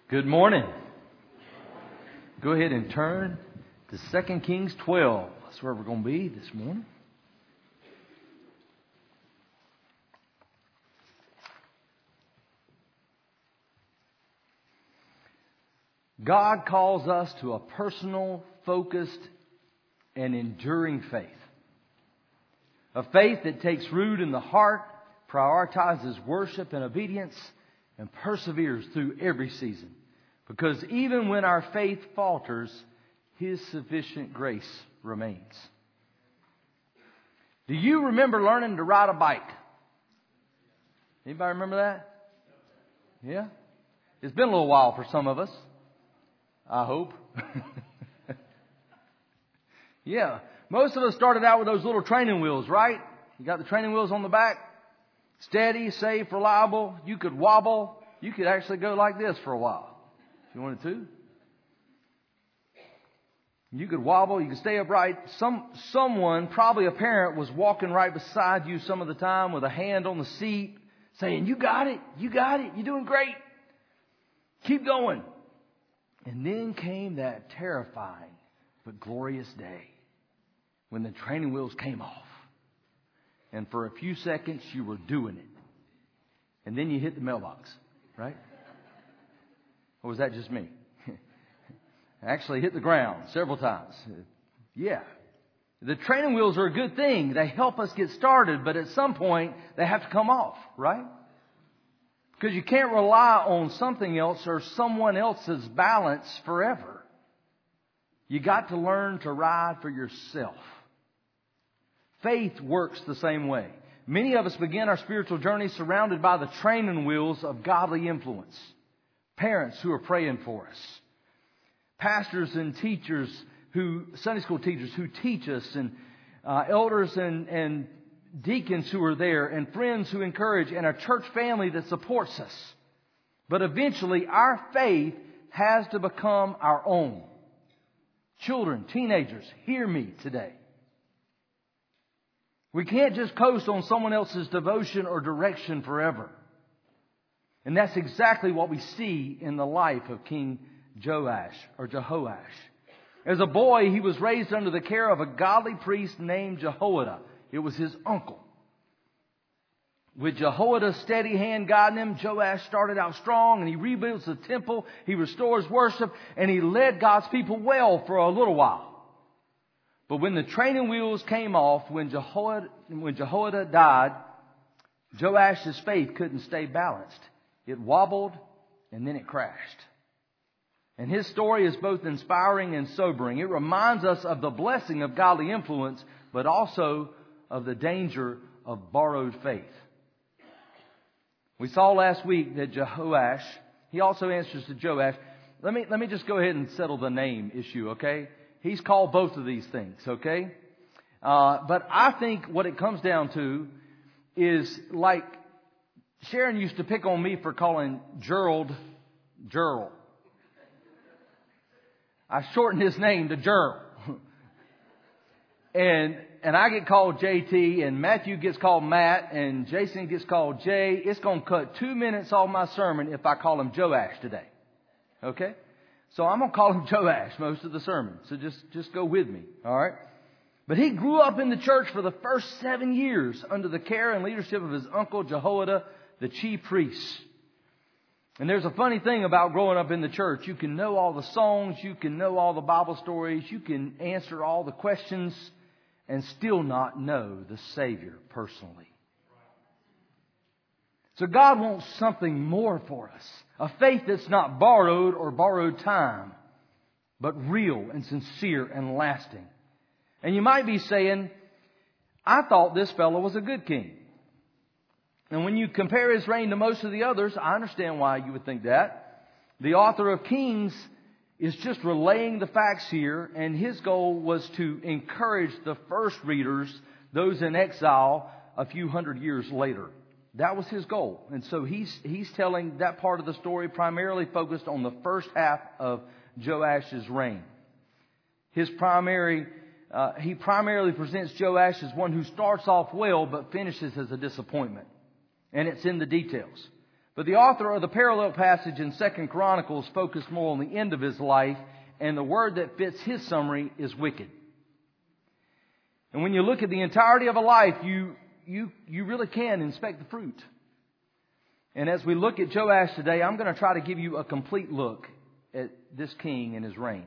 Good morning. Go ahead and turn to 2 Kings 12. That's where we're going to be this morning. God calls us to a personal, focused, and enduring faith. A faith that takes root in the heart, prioritizes worship and obedience, and perseveres through every season. Because even when our faith falters, His sufficient grace remains. Do you remember learning to ride a bike? Anybody remember that? Yeah? It's been a little while for some of us. I hope. Yeah. Most of us started out with those little training wheels, right? You got the training wheels on the back. Steady, safe, reliable. You could wobble. You could actually go like this for a while if you wanted to. You could wobble. You could stay upright. Someone, probably a parent, was walking right beside you some of the time with a hand on the seat saying, "You got it. You got it. You're doing great. Keep going." And then came that terrifying but glorious day when the training wheels came off. And for a few seconds, you were doing it. And then you hit the mailbox, right? Or was that just me? Actually hit the ground several times. Yeah. The training wheels are a good thing. They help us get started, but at some point, they have to come off, right? Because you can't rely on something else or someone else's balance forever. You got to learn to ride for yourself. Faith works the same way. Many of us begin our spiritual journey surrounded by the training wheels of godly influence. Parents who are praying for us. Pastors and teachers Sunday school teachers who teach us, and elders and deacons who are there, and friends who encourage, and a church family that supports us. But eventually our faith has to become our own. Children, teenagers, hear me today. We can't just coast on someone else's devotion or direction forever. And that's exactly what we see in the life of King Jehoash. As a boy, he was raised under the care of a godly priest named Jehoiada. It was his uncle. With Jehoiada's steady hand guiding him, Joash started out strong, and he rebuilds the temple, he restores worship, and he led God's people well for a little while. But when the training wheels came off, when Jehoiada died, Joash's faith couldn't stay balanced. It wobbled, and then it crashed. And his story is both inspiring and sobering. It reminds us of the blessing of godly influence, but also of the danger of borrowed faith. We saw last week that Jehoash, he also answers to Joash. Let me just go ahead and settle the name issue, okay? He's called both of these things, okay? But I think what it comes down to is like Sharon used to pick on me for calling Gerald. I shortened his name to Gerald. And I get called JT, and Matthew gets called Matt, and Jason gets called Jay. It's going to cut 2 minutes off my sermon if I call him Joash today. Okay? So I'm going to call him Joash most of the sermon. So just go with me. All right? But he grew up in the church for the first 7 years under the care and leadership of his uncle Jehoiada, the chief priest. And there's a funny thing about growing up in the church. You can know all the songs. You can know all the Bible stories. You can answer all the questions and still not know the Savior personally. So God wants something more for us. A faith that's not borrowed or borrowed time, but real and sincere and lasting. And you might be saying, I thought this fellow was a good king. And when you compare his reign to most of the others, I understand why you would think that. The author of Kings is just relaying the facts here, and his goal was to encourage the first readers, those in exile a few hundred years later. That was his goal. And so he's telling that part of the story primarily focused on the first half of Joash's reign. He primarily presents Joash as one who starts off well but finishes as a disappointment. And it's in the details. But the author of the parallel passage in 2 Chronicles focused more on the end of his life, and the word that fits his summary is wicked. And when you look at the entirety of a life, you really can inspect the fruit. And as we look at Joash today, I'm going to try to give you a complete look at this king and his reign.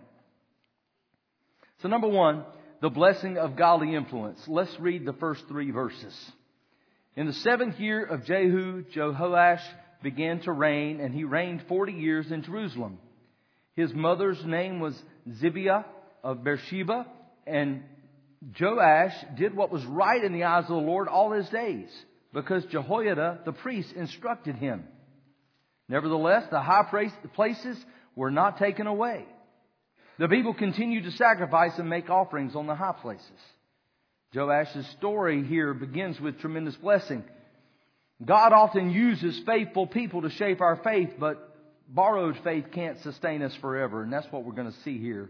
So number one, the blessing of godly influence. Let's read the first 3 verses. In the 7th year of Jehu, Jehoash began to reign, and he reigned 40 years in Jerusalem. His mother's name was Zibiah of Beersheba, and Joash did what was right in the eyes of the Lord all his days, because Jehoiada the priest instructed him. Nevertheless, the high places were not taken away. The people continued to sacrifice and make offerings on the high places. Joash's story here begins with tremendous blessing. God often uses faithful people to shape our faith, but borrowed faith can't sustain us forever, and that's what we're going to see here.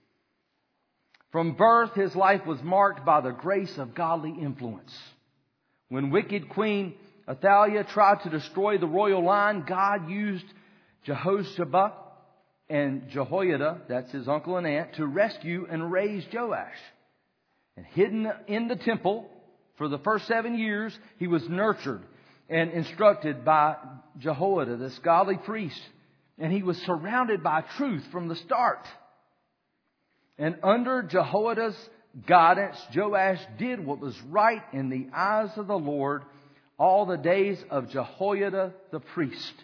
From birth, his life was marked by the grace of godly influence. When wicked Queen Athaliah tried to destroy the royal line, God used Jehoshaphat and Jehoiada, that's his uncle and aunt, to rescue and raise Joash. And hidden in the temple for the first 7 years, he was nurtured and instructed by Jehoiada, this godly priest. And he was surrounded by truth from the start. And under Jehoiada's guidance, Joash did what was right in the eyes of the Lord all the days of Jehoiada the priest.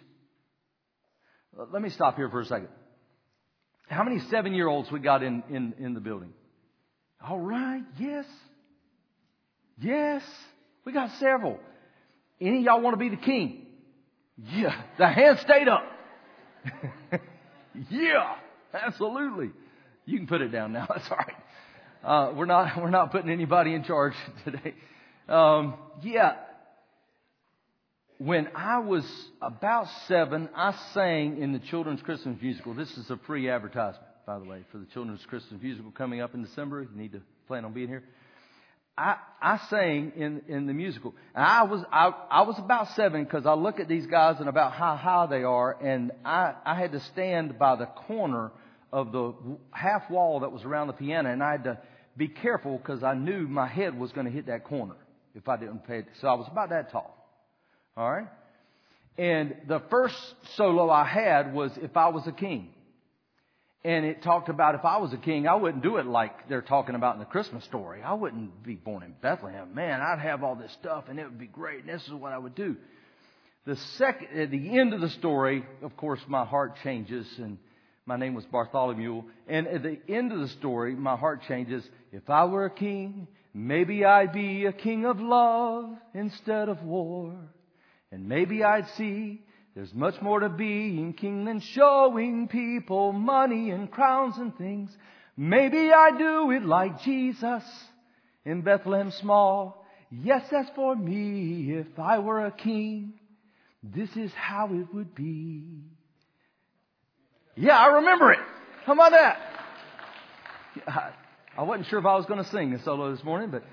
Let me stop here for a second. How many 7-year-olds we got in the building? All right. Yes. Yes. We got several. Any of y'all want to be the king? Yeah. The hand stayed up. Yeah. Absolutely. You can put it down now. That's all right. We're not putting anybody in charge today. Yeah. When I was about 7, I sang in the children's Christmas musical. This is a free advertisement, by the way, for the children's Christmas musical coming up in December. You need to plan on being here. I sang in the musical. And I was about 7 because I look at these guys and about how high they are, and I had to stand by the corner of the half wall that was around the piano, and I had to be careful because I knew my head was going to hit that corner if I didn't pay attention. So I was about that tall. All right? And the first solo I had was If I Was a King. And it talked about if I was a king, I wouldn't do it like they're talking about in the Christmas story. I wouldn't be born in Bethlehem. Man, I'd have all this stuff and it would be great. And this is what I would do. At the end of the story, of course, my heart changes, and my name was Bartholomew. And at the end of the story, my heart changes. If I were a king, maybe I'd be a king of love instead of war. And maybe I'd see there's much more to being king than showing people money and crowns and things. Maybe I'd do it like Jesus in Bethlehem small. Yes, that's for me. If I were a king, this is how it would be. Yeah, I remember it. How about that? I wasn't sure if I was going to sing a solo this morning, but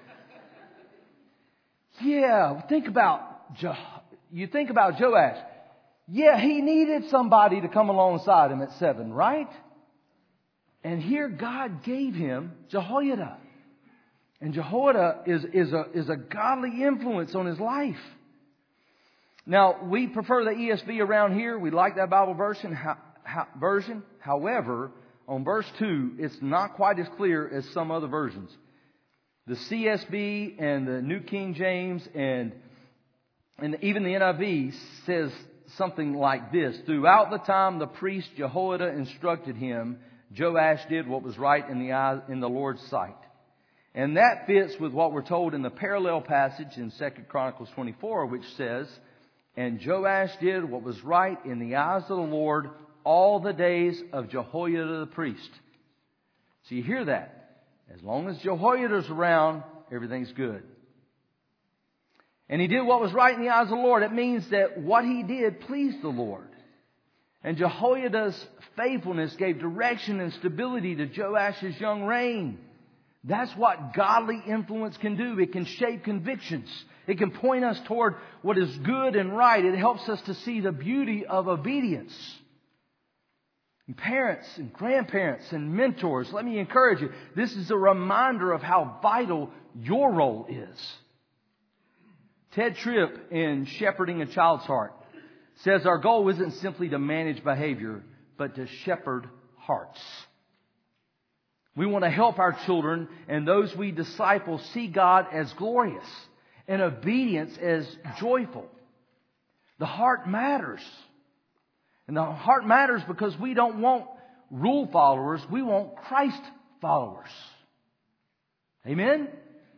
yeah, you think about Joash. Yeah, he needed somebody to come alongside him at 7, right? And here God gave him Jehoiada. And Jehoiada is a godly influence on his life. Now, we prefer the ESV around here. We like that Bible version. However, on verse 2, it's not quite as clear as some other versions. The CSB and the New King James and even the NIV says something like this. Throughout the time the priest Jehoiada instructed him, Joash did what was right in the Lord's sight. And that fits with what we're told in the parallel passage in 2 Chronicles 24, which says, and Joash did what was right in the eyes of the Lord all the days of Jehoiada the priest. So you hear that. As long as Jehoiada's around, everything's good. And he did what was right in the eyes of the Lord. It means that what he did pleased the Lord. And Jehoiada's faithfulness gave direction and stability to Joash's young reign. That's what godly influence can do. It can shape convictions. It can point us toward what is good and right. It helps us to see the beauty of obedience. And parents and grandparents and mentors, let me encourage you. This is a reminder of how vital your role is. Ted Tripp in Shepherding a Child's Heart says our goal isn't simply to manage behavior, but to shepherd hearts. We want to help our children and those we disciple see God as glorious and obedience as joyful. The heart matters. And the heart matters because we don't want rule followers. We want Christ followers. Amen?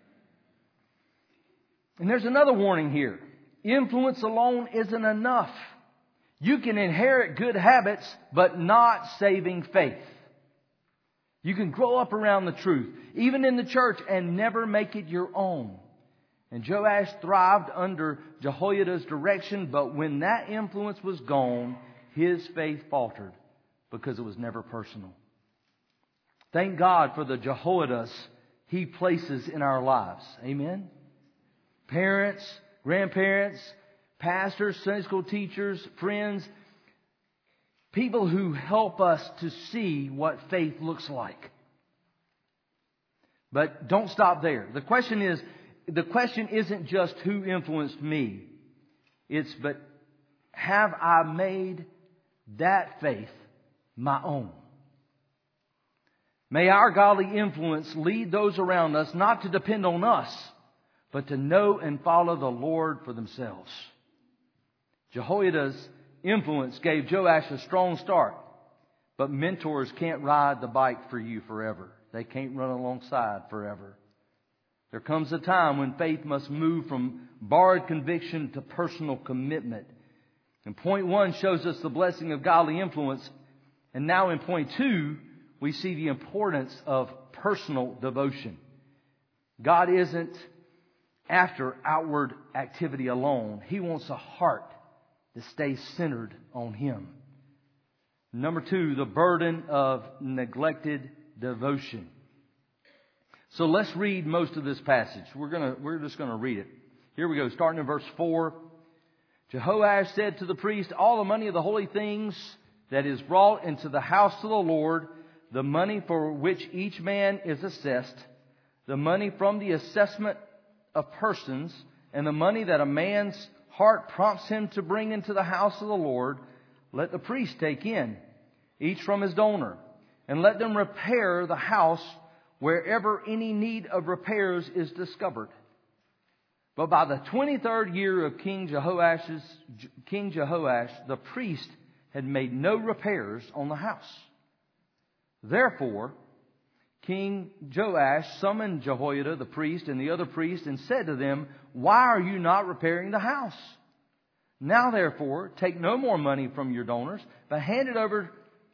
And there's another warning here. Influence alone isn't enough. You can inherit good habits, but not saving faith. You can grow up around the truth, even in the church, and never make it your own. And Joash thrived under Jehoiada's direction, but when that influence was gone, his faith faltered because it was never personal. Thank God for the Jehoiadas He places in our lives. Amen? Parents, grandparents, pastors, Sunday school teachers, friends, people who help us to see what faith looks like. But don't stop there. The question isn't just who influenced me. But have I made that faith my own? May our godly influence lead those around us not to depend on us, but to know and follow the Lord for themselves. Jehoiada's influence gave Joash a strong start, but mentors can't ride the bike for you forever. They can't run alongside forever. There comes a time when faith must move from borrowed conviction to personal commitment. And point 1 shows us the blessing of godly influence. And now in point 2, we see the importance of personal devotion. God isn't after outward activity alone. He wants a heart that stays centered on Him. Number 2, the burden of neglected devotion. So let's read most of this passage. We're just going to read it. Here we go, starting in verse 4. Jehoash said to the priest, all the money of the holy things that is brought into the house of the Lord, the money for which each man is assessed, the money from the assessment of persons, and the money that a man's heart prompts him to bring into the house of the Lord, let the priest take in, each from his donor, and let them repair the house wherever any need of repairs is discovered. But by the 23rd year of King Jehoash, the priest had made no repairs on the house. Therefore, King Joash summoned Jehoiada the priest and the other priests and said to them, why are you not repairing the house? Now therefore, take no more money from your donors, but hand it over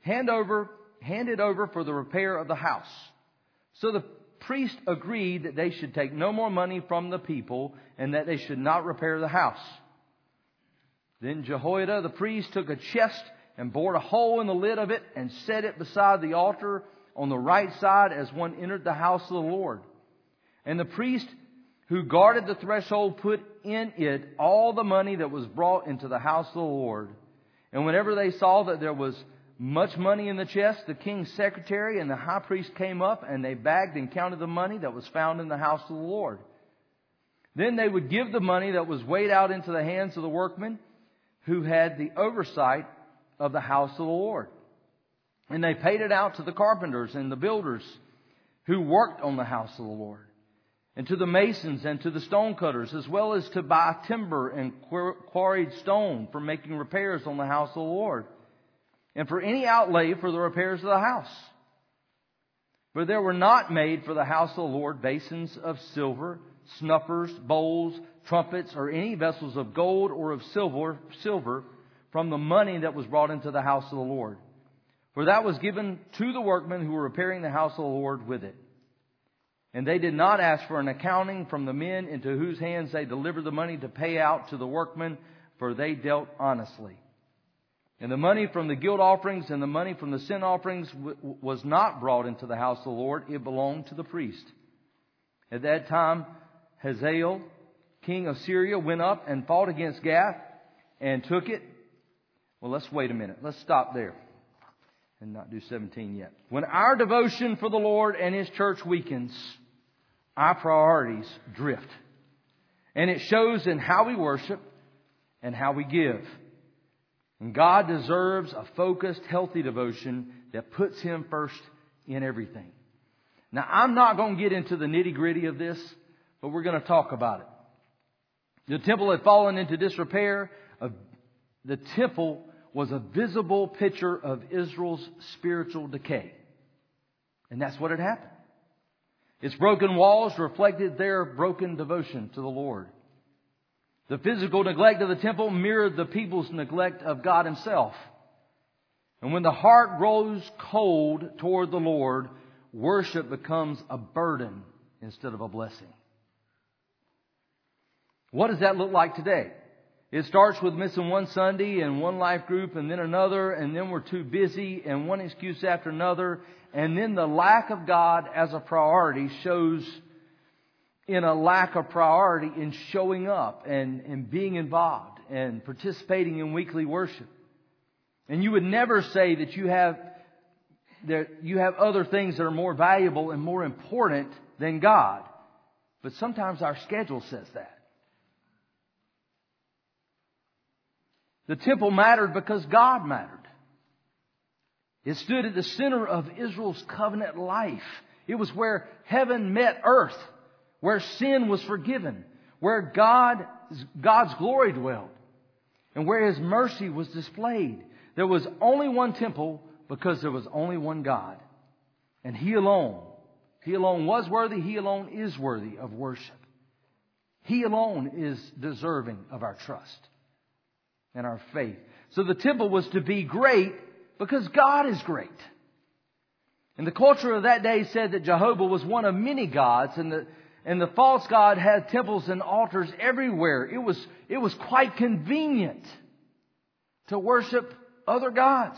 for the repair of the house. So the priest agreed that they should take no more money from the people and that they should not repair the house. Then Jehoiada the priest took a chest and bored a hole in the lid of it and set it beside the altar on the right side as one entered the house of the Lord. And the priest who guarded the threshold put in it all the money that was brought into the house of the Lord. And whenever they saw that there was much money in the chest, the king's secretary and the high priest came up and they bagged and counted the money that was found in the house of the Lord. Then they would give the money that was weighed out into the hands of the workmen who had the oversight of the house of the Lord. And they paid it out to the carpenters and the builders who worked on the house of the Lord, and to the masons and to the stonecutters, as well as to buy timber and quarried stone for making repairs on the house of the Lord, and for any outlay for the repairs of the house. For there were not made for the house of the Lord basins of silver, snuffers, bowls, trumpets, or any vessels of gold or of silver from the money that was brought into the house of the Lord. For that was given to the workmen who were repairing the house of the Lord with it. And they did not ask for an accounting from the men into whose hands they delivered the money to pay out to the workmen, for they dealt honestly. And the money from the guilt offerings and the money from the sin offerings was not brought into the house of the Lord. It belonged to the priest. At that time, Hazael, king of Syria, went up and fought against Gath and took it. Well, let's wait a minute. Let's stop there and not do 17 yet. When our devotion for the Lord and His church weakens, our priorities drift. And it shows in how we worship and how we give. And God deserves a focused, healthy devotion that puts Him first in everything. Now, I'm not going to get into the nitty-gritty of this, but we're going to talk about it. The temple had fallen into disrepair. The temple was a visible picture of Israel's spiritual decay. And that's what had happened. Its broken walls reflected their broken devotion to the Lord. The physical neglect of the temple mirrored the people's neglect of God Himself. And when the heart grows cold toward the Lord, worship becomes a burden instead of a blessing. What does that look like today? It starts with missing one Sunday and one life group and then another, and then we're too busy and one excuse after another. And then the lack of God as a priority shows in a lack of priority in showing up and being involved and participating in weekly worship. And you would never say that you have other things that are more valuable and more important than God. But sometimes our schedule says that. The temple mattered because God mattered. It stood at the center of Israel's covenant life. It was where heaven met earth, where sin was forgiven, where God's glory dwelled, and where His mercy was displayed. There was only one temple because there was only one God. And He alone was worthy. He alone is worthy of worship. He alone is deserving of our trust and our faith. So the temple was to be great because God is great. And the culture of that day said that Jehovah was one of many gods, and the false god had temples and altars everywhere. It was quite convenient to worship other gods.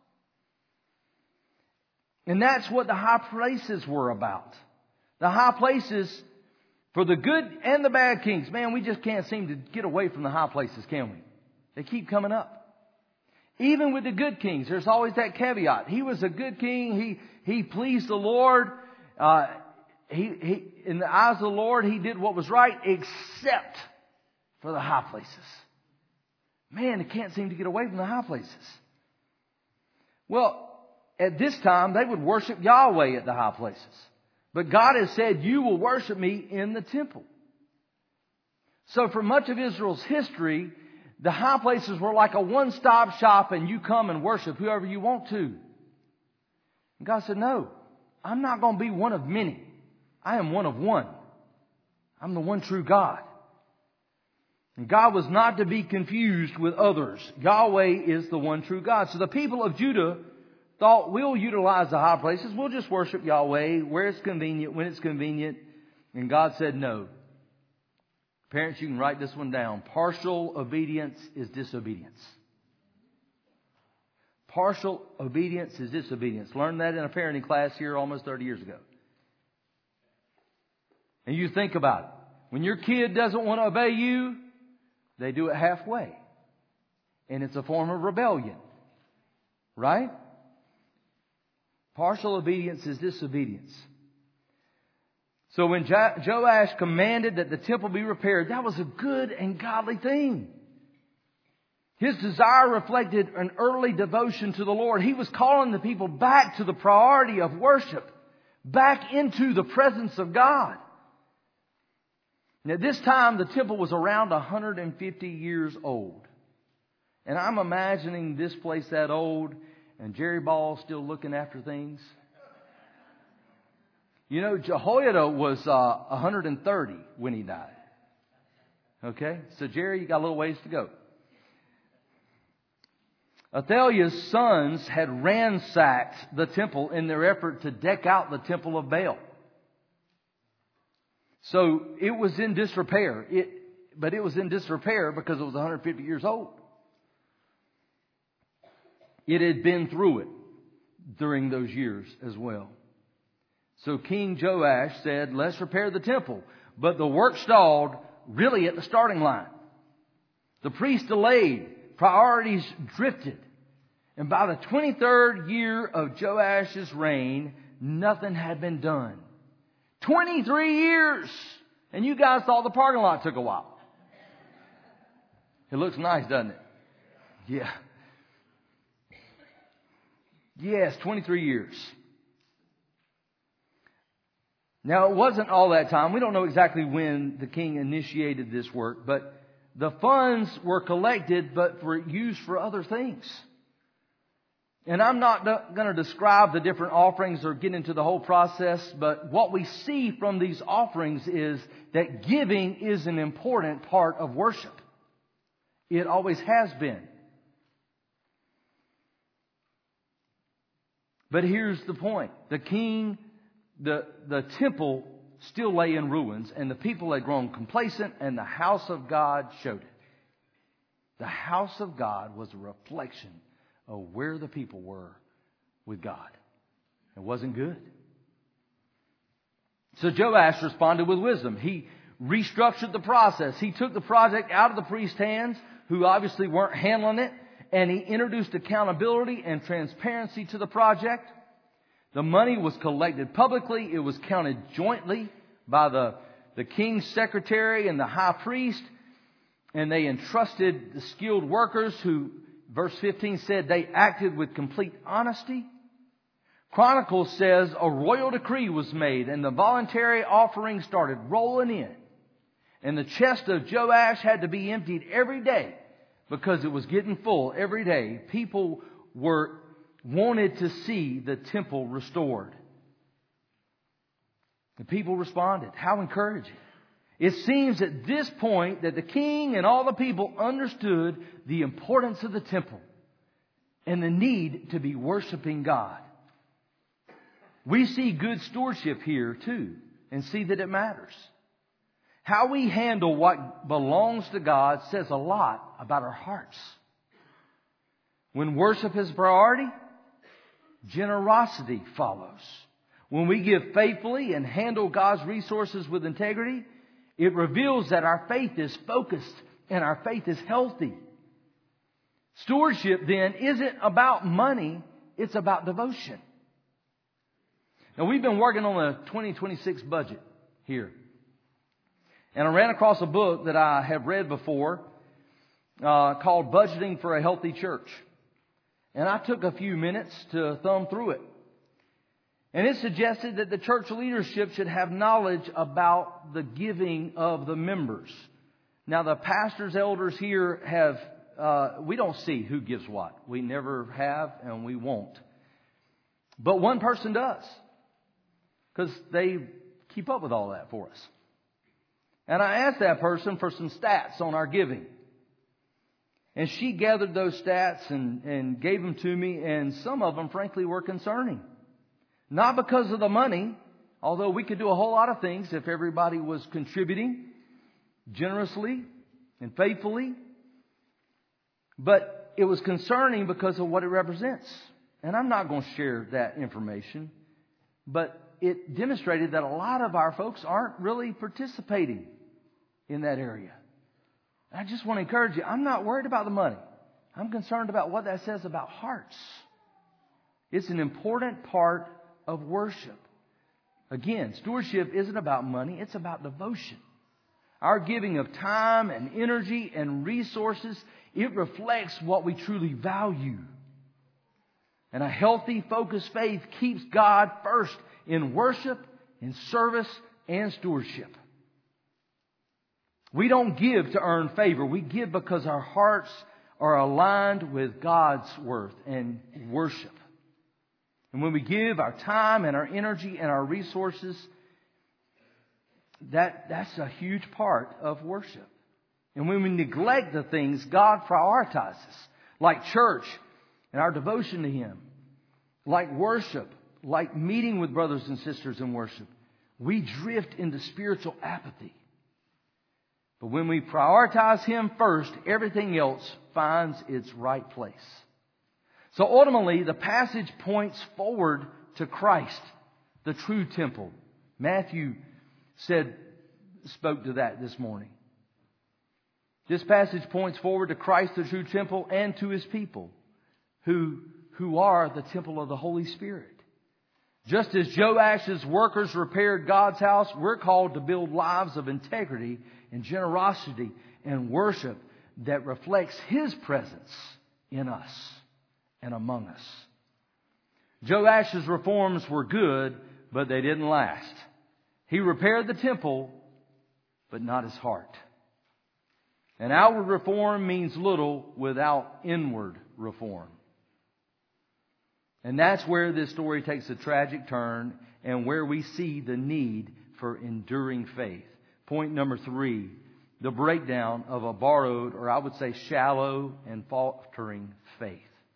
And that's what the high places were about. The high places for the good and the bad kings. Man, we just can't seem to get away from the high places, can we? They keep coming up. Even with the good kings, there's always that caveat. He was a good king. He pleased the Lord. In the eyes of the Lord, he did what was right, except for the high places. Man, they can't seem to get away from the high places. Well, at this time, they would worship Yahweh at the high places. But God has said, you will worship me in the temple. So for much of Israel's history, the high places were like a one-stop shop, and you come and worship whoever you want to. And God said, no, I'm not going to be one of many. I am one of one. I'm the one true God. And God was not to be confused with others. Yahweh is the one true God. So the people of Judah thought, we'll utilize the high places. We'll just worship Yahweh where it's convenient, when it's convenient. And God said no. Parents, you can write this one down. Partial obedience is disobedience. Partial obedience is disobedience. Learned that in a parenting class here almost 30 years ago. And you think about it. When your kid doesn't want to obey you, they do it halfway. And it's a form of rebellion. Right? Partial obedience is disobedience. So when Joash commanded that the temple be repaired, that was a good and godly thing. His desire reflected an early devotion to the Lord. He was calling the people back to the priority of worship, back into the presence of God. And at this time, the temple was around 150 years old. And I'm imagining this place that old and Jerry Ball still looking after things. You know, Jehoiada was 130 when he died. Okay? So, Jerry, you got a little ways to go. Athaliah's sons had ransacked the temple in their effort to deck out the temple of Baal. So, it was in disrepair. But it was in disrepair because it was 150 years old. It had been through it during those years as well. So King Joash said, let's repair the temple. But the work stalled really at the starting line. The priests delayed. Priorities drifted. And by the 23rd year of Joash's reign, nothing had been done. 23 years! And you guys thought the parking lot took a while. It looks nice, doesn't it? Yeah. Yes, 23 years. Now, it wasn't all that time. We don't know exactly when the king initiated this work, but the funds were collected, but were used for other things. And I'm not going to describe the different offerings or get into the whole process, but what we see from these offerings is that giving is an important part of worship. It always has been. But here's the point. The temple still lay in ruins, and the people had grown complacent, and the house of God showed it. The house of God was a reflection of where the people were with God. It wasn't good. So Joash responded with wisdom. He restructured the process. He took the project out of the priest's hands, who obviously weren't handling it, and he introduced accountability and transparency to the project. The money was collected publicly. It was counted jointly by the king's secretary and the high priest. And they entrusted the skilled workers who, verse 15 said, they acted with complete honesty. Chronicles says a royal decree was made and the voluntary offering started rolling in. And the chest of Joash had to be emptied every day because it was getting full every day. People wanted to see the temple restored. The people responded. How encouraging. It seems at this point that the king and all the people understood the importance of the temple and the need to be worshiping God. We see good stewardship here too and see that it matters. How we handle what belongs to God says a lot about our hearts. When worship is a priority, generosity follows. When we give faithfully and handle God's resources with integrity, it reveals that our faith is focused and our faith is healthy. Stewardship then isn't about money, it's about devotion. Now we've been working on the 2026 budget here. And I ran across a book that I have read before called Budgeting for a Healthy Church. And I took a few minutes to thumb through it. And it suggested that the church leadership should have knowledge about the giving of the members. Now, the pastors, elders here we don't see who gives what. We never have and we won't. But one person does. Because they keep up with all that for us. And I asked that person for some stats on our giving. And she gathered those stats and gave them to me. And some of them, frankly, were concerning. Not because of the money, although we could do a whole lot of things if everybody was contributing generously and faithfully. But it was concerning because of what it represents. And I'm not going to share that information. But it demonstrated that a lot of our folks aren't really participating in that area. I just want to encourage you, I'm not worried about the money. I'm concerned about what that says about hearts. It's an important part of worship. Again, stewardship isn't about money, it's about devotion. Our giving of time and energy and resources, it reflects what we truly value. And a healthy, focused faith keeps God first in worship, in service, and stewardship. We don't give to earn favor. We give because our hearts are aligned with God's worth and worship. And when we give our time and our energy and our resources, that's a huge part of worship. And when we neglect the things God prioritizes, like church and our devotion to Him, like worship, like meeting with brothers and sisters in worship, we drift into spiritual apathy. But when we prioritize Him first, everything else finds its right place. So ultimately, the passage points forward to Christ, the true temple. Matthew spoke to that this morning. This passage points forward to Christ, the true temple, and to His people, who are the temple of the Holy Spirit. Just as Joash's workers repaired God's house, we're called to build lives of integrity and generosity and worship that reflects His presence in us and among us. Joash's reforms were good, but they didn't last. He repaired the temple, but not his heart. And outward reform means little without inward reform. And that's where this story takes a tragic turn and where we see the need for enduring faith. Point number 3, the breakdown of a borrowed, or I would say shallow and faltering faith.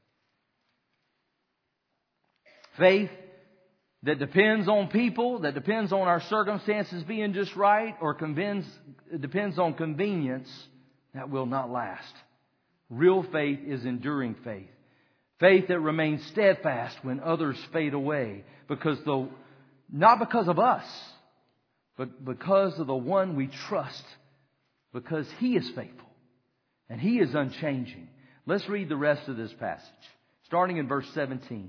Faith that depends on people, that depends on our circumstances being just right, or depends on convenience, that will not last. Real faith is enduring faith. Faith that remains steadfast when others fade away. Not because of us, but because of the one we trust. Because He is faithful and He is unchanging. Let's read the rest of this passage, starting in verse 17.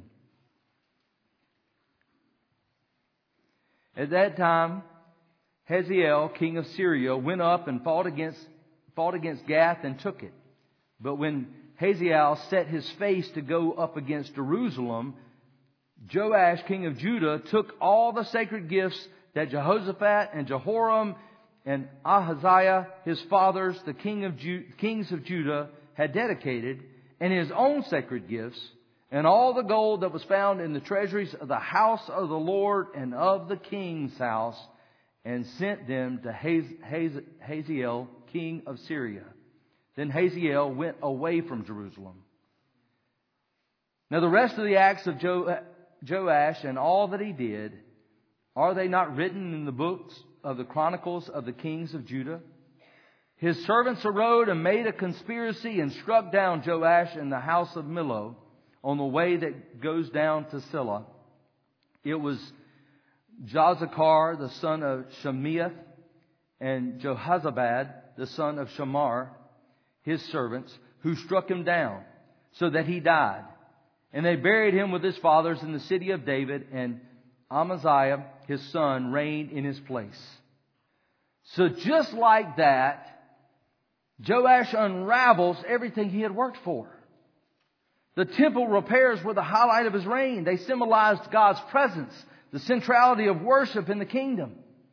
At that time, Hazael, king of Syria, went up and fought against Gath and took it. But when Hazael set his face to go up against Jerusalem, Joash, king of Judah, took all the sacred gifts that Jehoshaphat and Jehoram and Ahaziah, his fathers, the kings of Judah, had dedicated, and his own sacred gifts, and all the gold that was found in the treasuries of the house of the Lord and of the king's house, and sent them to Hazael, king of Syria. Then Hazael went away from Jerusalem. Now the rest of the acts of Joash and all that he did, are they not written in the books of the Chronicles of the kings of Judah? His servants arose and made a conspiracy and struck down Joash in the house of Millo on the way that goes down to Silla. It was Jozachar, the son of Shemiath, and Jehozabad, the son of Shamar, his servants, who struck him down, so that he died. And they buried him with his fathers in the city of David, and Amaziah, his son, reigned in his place. So just like that, Joash unravels everything he had worked for. The temple repairs were the highlight of his reign. They symbolized God's presence, the centrality of worship in the kingdom.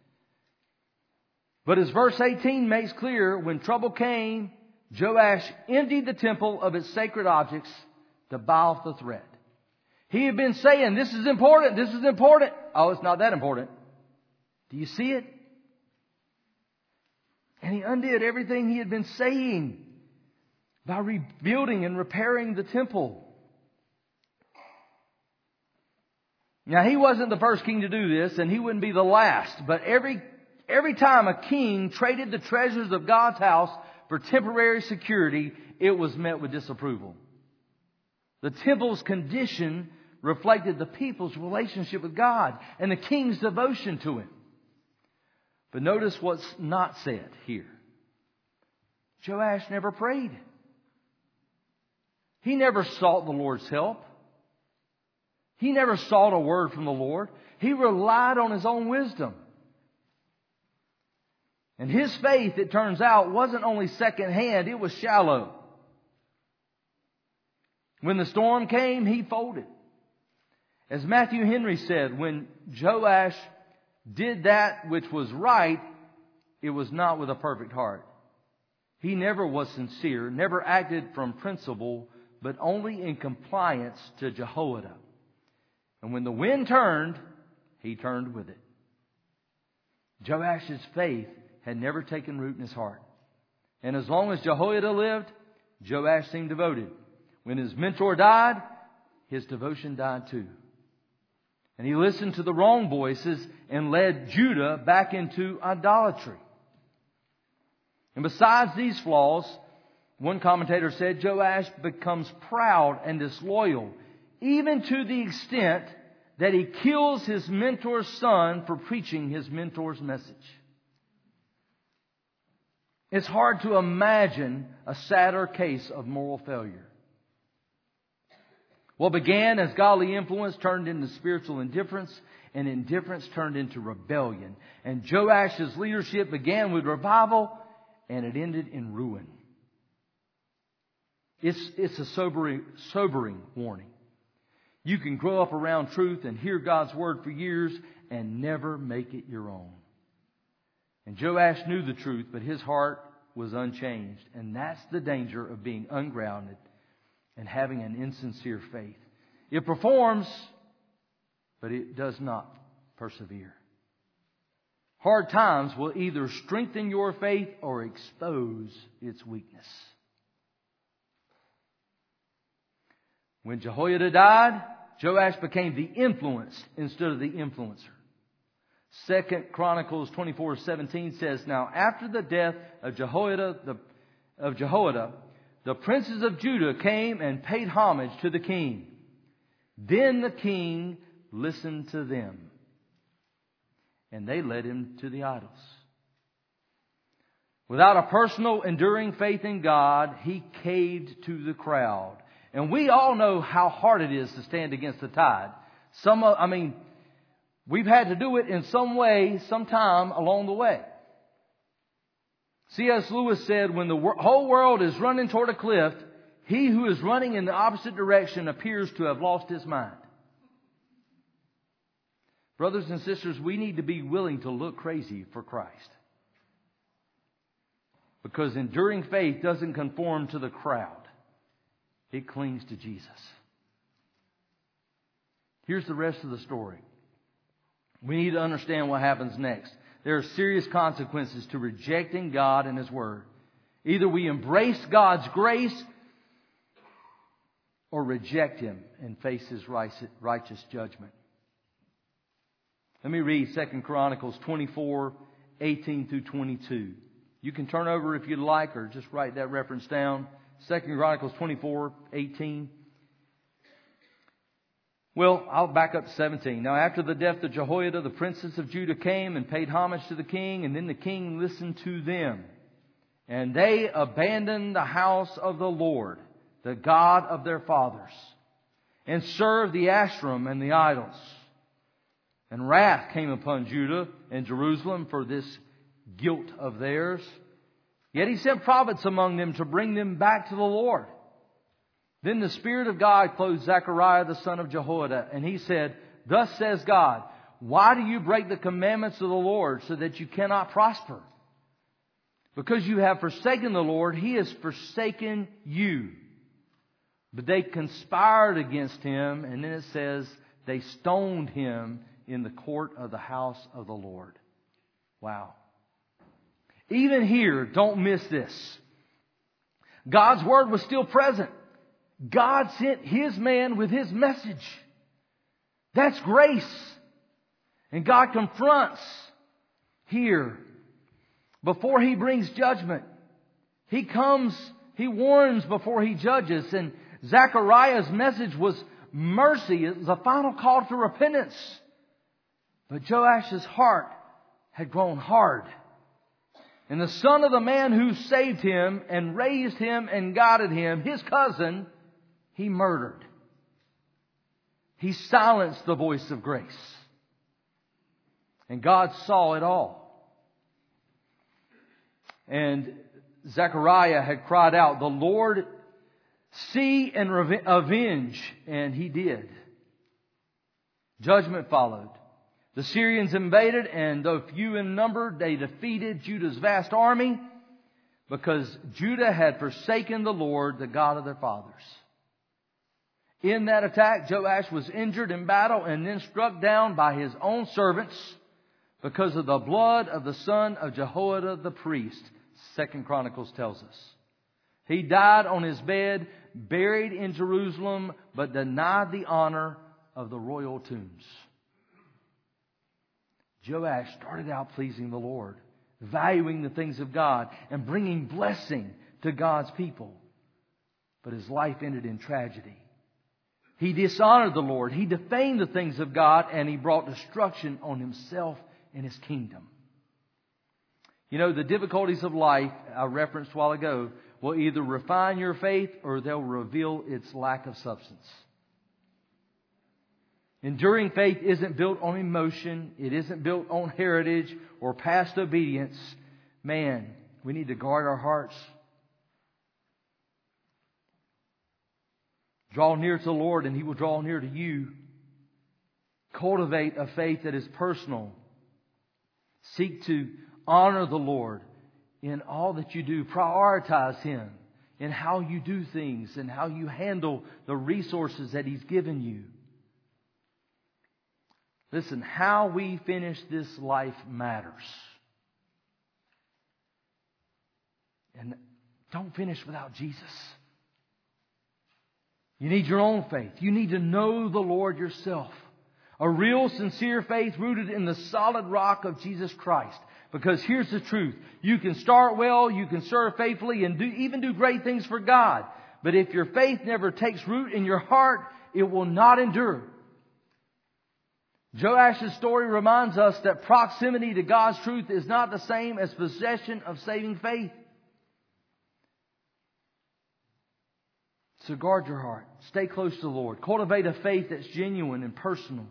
But as verse 18 makes clear, when trouble came, Joash emptied the temple of its sacred objects to buy off the thread. He had been saying, this is important, this is important. Oh, it's not that important. Do you see it? And he undid everything he had been saying by rebuilding and repairing the temple. Now, he wasn't the first king to do this, and he wouldn't be the last. But every time a king traded the treasures of God's house for temporary security, it was met with disapproval. The temple's condition reflected the people's relationship with God and the king's devotion to Him. But notice what's not said here. Joash never prayed. He never sought the Lord's help. He never sought a word from the Lord. He relied on his own wisdom. And his faith, it turns out, wasn't only secondhand, it was shallow. When the storm came, he folded. As Matthew Henry said, when Joash did that which was right, it was not with a perfect heart. He never was sincere, never acted from principle, but only in compliance to Jehoiada. And when the wind turned, he turned with it. Joash's faith had never taken root in his heart. And as long as Jehoiada lived, Joash seemed devoted. When his mentor died, his devotion died too. And he listened to the wrong voices and led Judah back into idolatry. And besides these flaws, one commentator said Joash becomes proud and disloyal, even to the extent that he kills his mentor's son for preaching his mentor's message. It's hard to imagine a sadder case of moral failure. What began as godly influence turned into spiritual indifference, and indifference turned into rebellion. And Joash's leadership began with revival, and it ended in ruin. It's a sobering warning. You can grow up around truth and hear God's Word for years and never make it your own. And Joash knew the truth, but his heart was unchanged. And that's the danger of being ungrounded and having an insincere faith. It performs, but it does not persevere. Hard times will either strengthen your faith or expose its weakness. When Jehoiada died, Joash became the influence instead of the influencer. 2 Chronicles 24:17 says, "Now after the death of Jehoiada, the princes of Judah came and paid homage to the king. Then the king listened to them, and they led him to the idols." Without a personal, enduring faith in God, he caved to the crowd. And we all know how hard it is to stand against the tide. We've had to do it in some way, sometime along the way. C.S. Lewis said, when the whole world is running toward a cliff, he who is running in the opposite direction appears to have lost his mind. Brothers and sisters, we need to be willing to look crazy for Christ. Because enduring faith doesn't conform to the crowd. It clings to Jesus. Here's the rest of the story. We need to understand what happens next. There are serious consequences to rejecting God and His Word. Either we embrace God's grace or reject Him and face His righteous judgment. Let me read 2 Chronicles 24:18 through 22. You can turn over if you'd like, or just write that reference down. 2 Chronicles 24:18. Well, I'll back up to 17. Now after the death of Jehoiada, the princes of Judah came and paid homage to the king, and then the king listened to them. And they abandoned the house of the Lord, the God of their fathers, and served the Ashram and the idols. And wrath came upon Judah and Jerusalem for this guilt of theirs. Yet he sent prophets among them to bring them back to the Lord. Then the Spirit of God clothed Zechariah the son of Jehoiada, and he said, "Thus says God, why do you break the commandments of the Lord so that you cannot prosper? Because you have forsaken the Lord, He has forsaken you." But they conspired against him, and then it says they stoned him in the court of the house of the Lord. Wow. Even here, don't miss this. God's Word was still present. God sent His man with His message. That's grace. And God confronts here before He brings judgment. He comes, He warns before He judges. And Zechariah's message was mercy. It was a final call to repentance. But Joash's heart had grown hard. And the son of the man who saved him and raised him and guided him, his cousin, he murdered. He silenced the voice of grace. And God saw it all. And Zechariah had cried out, "The Lord see and avenge." And He did. Judgment followed. The Syrians invaded, and though few in number, they defeated Judah's vast army because Judah had forsaken the Lord, the God of their fathers. In that attack, Joash was injured in battle and then struck down by his own servants because of the blood of the son of Jehoiada the priest, 2 Chronicles tells us. He died on his bed, buried in Jerusalem, but denied the honor of the royal tombs. Joash started out pleasing the Lord, valuing the things of God, and bringing blessing to God's people. But his life ended in tragedy. He dishonored the Lord. He defamed the things of God, and he brought destruction on himself and his kingdom. You know, the difficulties of life I referenced a while ago will either refine your faith or they'll reveal its lack of substance. Enduring faith isn't built on emotion. It isn't built on heritage or past obedience. Man, we need to guard our hearts. Draw near to the Lord and He will draw near to you. Cultivate a faith that is personal. Seek to honor the Lord in all that you do. Prioritize Him in how you do things and how you handle the resources that He's given you. Listen, how we finish this life matters. And don't finish without Jesus. You need your own faith. You need to know the Lord yourself. A real, sincere faith rooted in the solid rock of Jesus Christ. Because here's the truth. You can start well, you can serve faithfully, and even do great things for God. But if your faith never takes root in your heart, it will not endure. Joash's story reminds us that proximity to God's truth is not the same as possession of saving faith. So guard your heart. Stay close to the Lord. Cultivate a faith that's genuine and personal.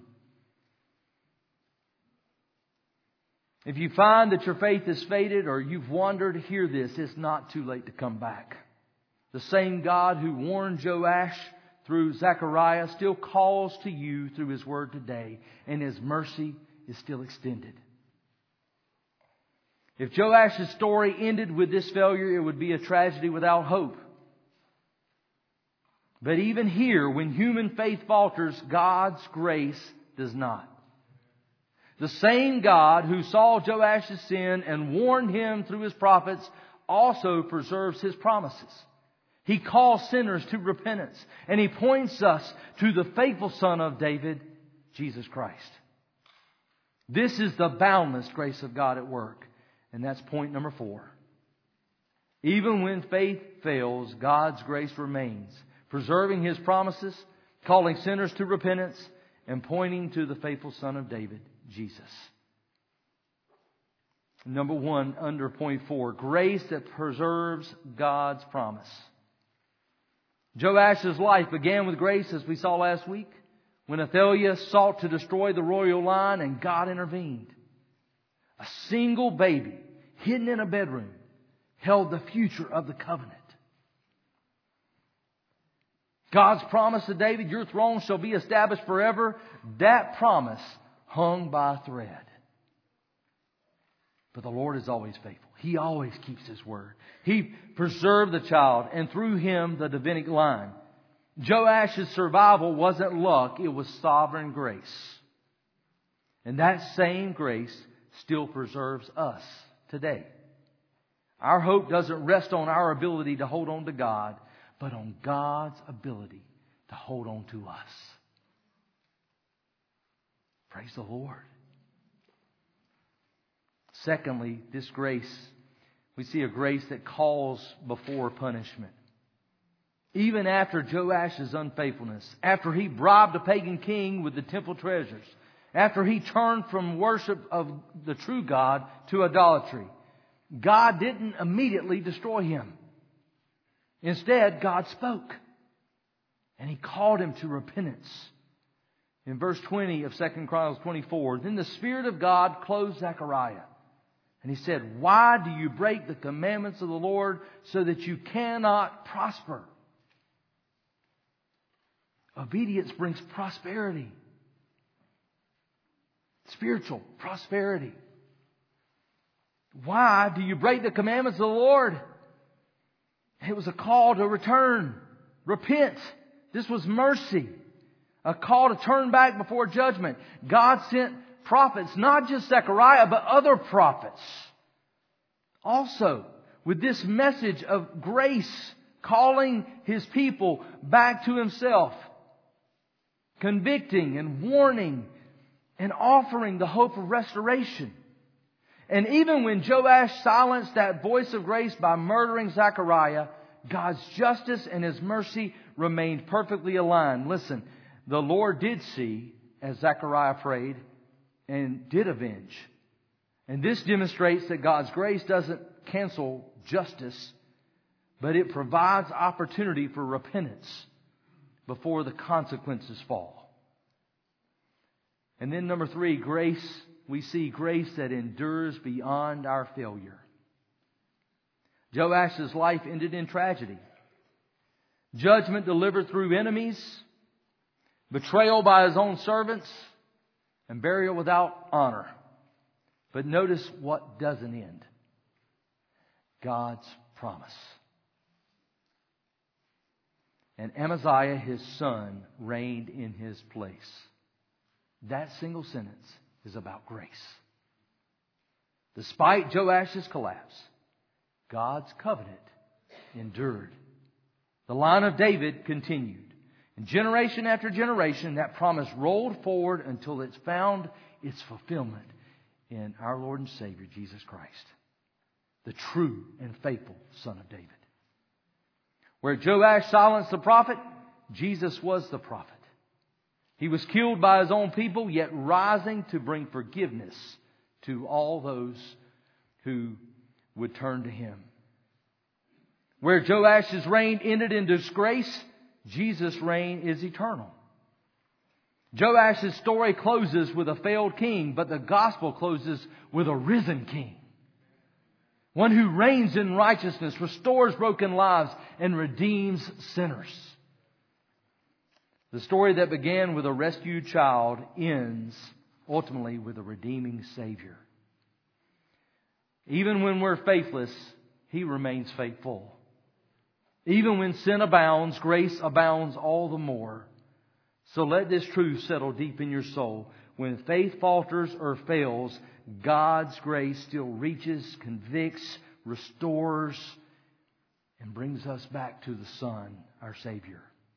If you find that your faith is faded or you've wandered, hear this. It's not too late to come back. The same God who warned Joash through Zechariah still calls to you through His Word today, and His mercy is still extended. If Joash's story ended with this failure, it would be a tragedy without hope. But even here, when human faith falters, God's grace does not. The same God who saw Joash's sin and warned him through His prophets also preserves His promises. He calls sinners to repentance, and He points us to the faithful Son of David, Jesus Christ. This is the boundless grace of God at work. And that's point number 4. Even when faith fails, God's grace remains, preserving His promises, calling sinners to repentance, and pointing to the faithful Son of David, Jesus. Number 1, under point 4, grace that preserves God's promise. Joash's life began with grace, as we saw last week, when Athaliah sought to destroy the royal line and God intervened. A single baby hidden in a bedroom held the future of the covenant. God's promise to David, your throne shall be established forever. That promise hung by a thread. But the Lord is always faithful. He always keeps His word. He preserved the child, and through him the Davidic line. Joash's survival wasn't luck, it was sovereign grace. And that same grace still preserves us today. Our hope doesn't rest on our ability to hold on to God, but on God's ability to hold on to us. Praise the Lord. Secondly, this grace, we see a grace that calls before punishment. Even after Joash's unfaithfulness, after he bribed a pagan king with the temple treasures, after he turned from worship of the true God to idolatry, God didn't immediately destroy him. Instead, God spoke, and He called him to repentance. In verse 20 of 2 Chronicles 24, then the Spirit of God clothed Zechariah. And He said, why do you break the commandments of the Lord so that you cannot prosper? Obedience brings prosperity. Spiritual prosperity. Why do you break the commandments of the Lord? It was a call to return. Repent. This was mercy. A call to turn back before judgment. God sent prophets, not just Zechariah, but other prophets. Also, with this message of grace, calling His people back to Himself. Convicting and warning and offering the hope of restoration. And even when Joash silenced that voice of grace by murdering Zechariah, God's justice and His mercy remained perfectly aligned. Listen, the Lord did see, as Zechariah prayed, and did avenge. And this demonstrates that God's grace doesn't cancel justice, but it provides opportunity for repentance before the consequences fall. And then number 3, grace. We see grace that endures beyond our failure. Joash's life ended in tragedy. Judgment delivered through enemies, betrayal by his own servants, and burial without honor. But notice what doesn't end. God's promise. And Amaziah, his son, reigned in his place. That single sentence is about grace. Despite Joash's collapse, God's covenant endured. The line of David continued. And generation after generation, that promise rolled forward until it's found its fulfillment in our Lord and Savior, Jesus Christ, the true and faithful Son of David. Where Joash silenced the prophet, Jesus was the prophet. He was killed by his own people, yet rising to bring forgiveness to all those who would turn to him. Where Joash's reign ended in disgrace, Jesus' reign is eternal. Joash's story closes with a failed king, but the gospel closes with a risen king. One who reigns in righteousness, restores broken lives, and redeems sinners. The story that began with a rescued child ends ultimately with a redeeming Savior. Even when we're faithless, He remains faithful. Even when sin abounds, grace abounds all the more. So let this truth settle deep in your soul. When faith falters or fails, God's grace still reaches, convicts, restores, and brings us back to the Son, our Savior.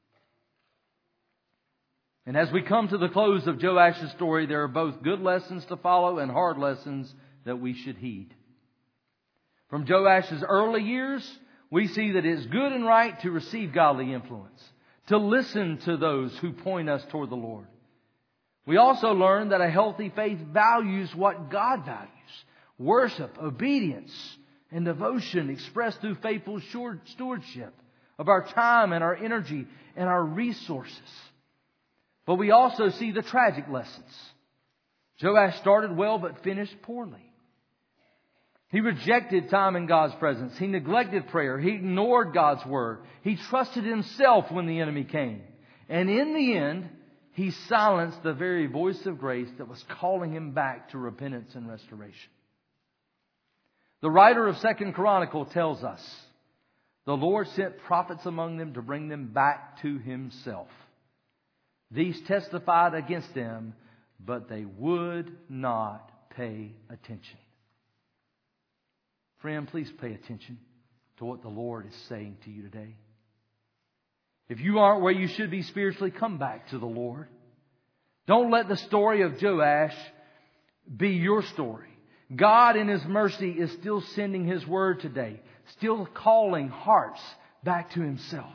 And as we come to the close of Joash's story, there are both good lessons to follow and hard lessons that we should heed. From Joash's early years, we see that it is good and right to receive godly influence, to listen to those who point us toward the Lord. We also learn that a healthy faith values what God values: worship, obedience, and devotion expressed through faithful stewardship of our time and our energy and our resources. But we also see the tragic lessons. Joash started well but finished poorly. He rejected time in God's presence. He neglected prayer. He ignored God's word. He trusted himself when the enemy came. And in the end, he silenced the very voice of grace that was calling him back to repentance and restoration. The writer of 2 Chronicles tells us, the Lord sent prophets among them to bring them back to Himself. These testified against them, but they would not pay attention. Friend, please pay attention to what the Lord is saying to you today. If you aren't where you should be spiritually, come back to the Lord. Don't let the story of Joash be your story. God in His mercy is still sending His word today, still calling hearts back to Himself.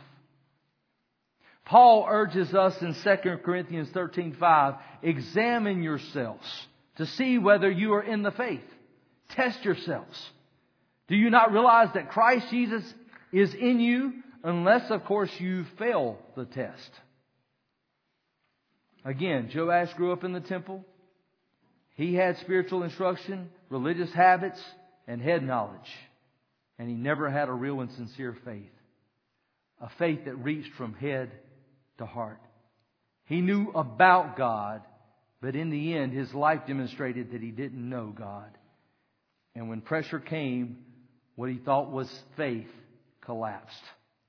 Paul urges us in 2 Corinthians 13:5, examine yourselves to see whether you are in the faith. Test yourselves. Do you not realize that Christ Jesus is in you, unless, of course, you fail the test? Again, Joash grew up in the temple. He had spiritual instruction, religious habits, and head knowledge. And he never had a real and sincere faith. A faith that reached from head to heart. He knew about God, but in the end, his life demonstrated that he didn't know God. And when pressure came, what he thought was faith collapsed.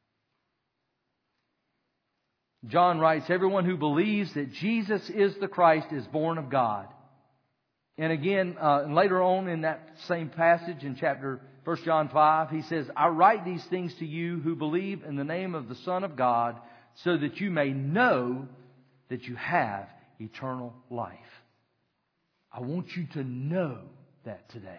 John writes, everyone who believes that Jesus is the Christ is born of God. And again, later on in that same passage in 1 John 5, he says, I write these things to you who believe in the name of the Son of God, so that you may know that you have eternal life. I want you to know that today.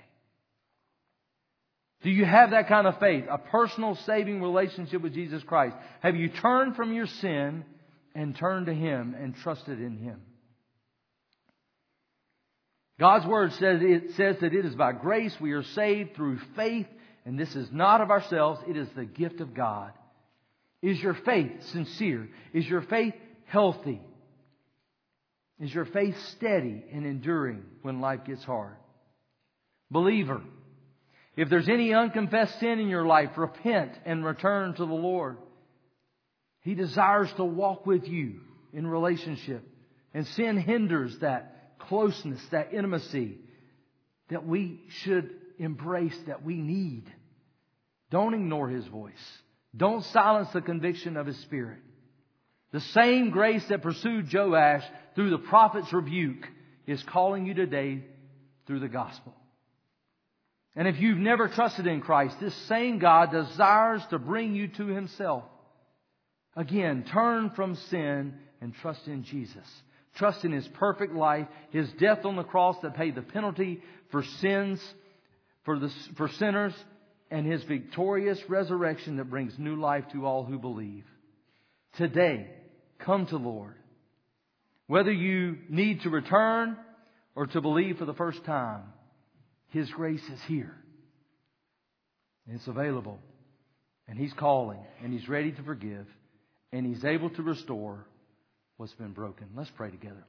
Do you have that kind of faith? A personal saving relationship with Jesus Christ? Have you turned from your sin and turned to Him and trusted in Him? God's Word says that it is by grace we are saved through faith, and this is not of ourselves, it is the gift of God. Is your faith sincere? Is your faith healthy? Is your faith steady and enduring when life gets hard? Believer, if there's any unconfessed sin in your life, repent and return to the Lord. He desires to walk with you in relationship. And sin hinders that closeness, that intimacy that we should embrace, that we need. Don't ignore His voice. Don't silence the conviction of His Spirit. The same grace that pursued Joash through the prophet's rebuke is calling you today through the gospel. And if you've never trusted in Christ, this same God desires to bring you to Himself. Again, turn from sin and trust in Jesus. Trust in His perfect life, His death on the cross that paid the penalty for sins, for sinners, and His victorious resurrection that brings new life to all who believe. Today, come to the Lord. Whether you need to return or to believe for the first time, His grace is here. And it's available. And He's calling. And He's ready to forgive. And He's able to restore what's been broken. Let's pray together.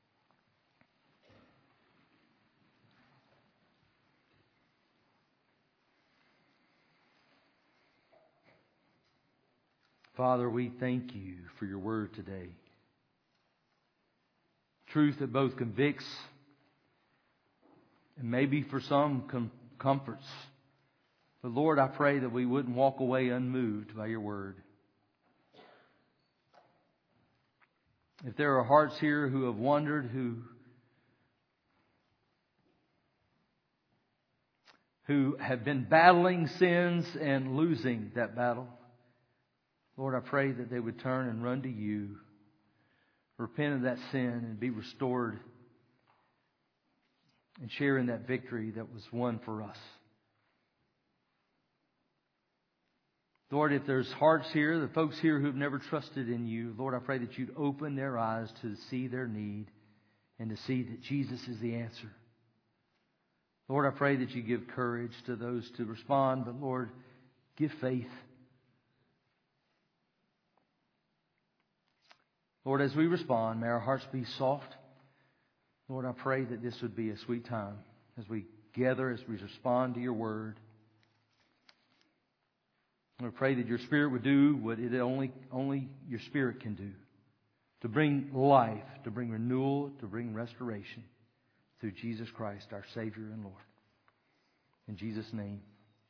Father, we thank You for Your Word today. Truth that both convicts and maybe for some comforts. But Lord, I pray that we wouldn't walk away unmoved by Your Word. If there are hearts here who have wondered, who have been battling sins and losing that battle, Lord, I pray that they would turn and run to You, repent of that sin and be restored and share in that victory that was won for us. Lord, if there's hearts here, the folks here who've never trusted in You, Lord, I pray that You'd open their eyes to see their need and to see that Jesus is the answer. Lord, I pray that You give courage to those to respond, but Lord, give faith. Lord, as we respond, may our hearts be soft. Lord, I pray that this would be a sweet time as we gather, as we respond to Your Word. I pray that Your Spirit would do what it only Your Spirit can do. To bring life, to bring renewal, to bring restoration through Jesus Christ, our Savior and Lord. In Jesus' name.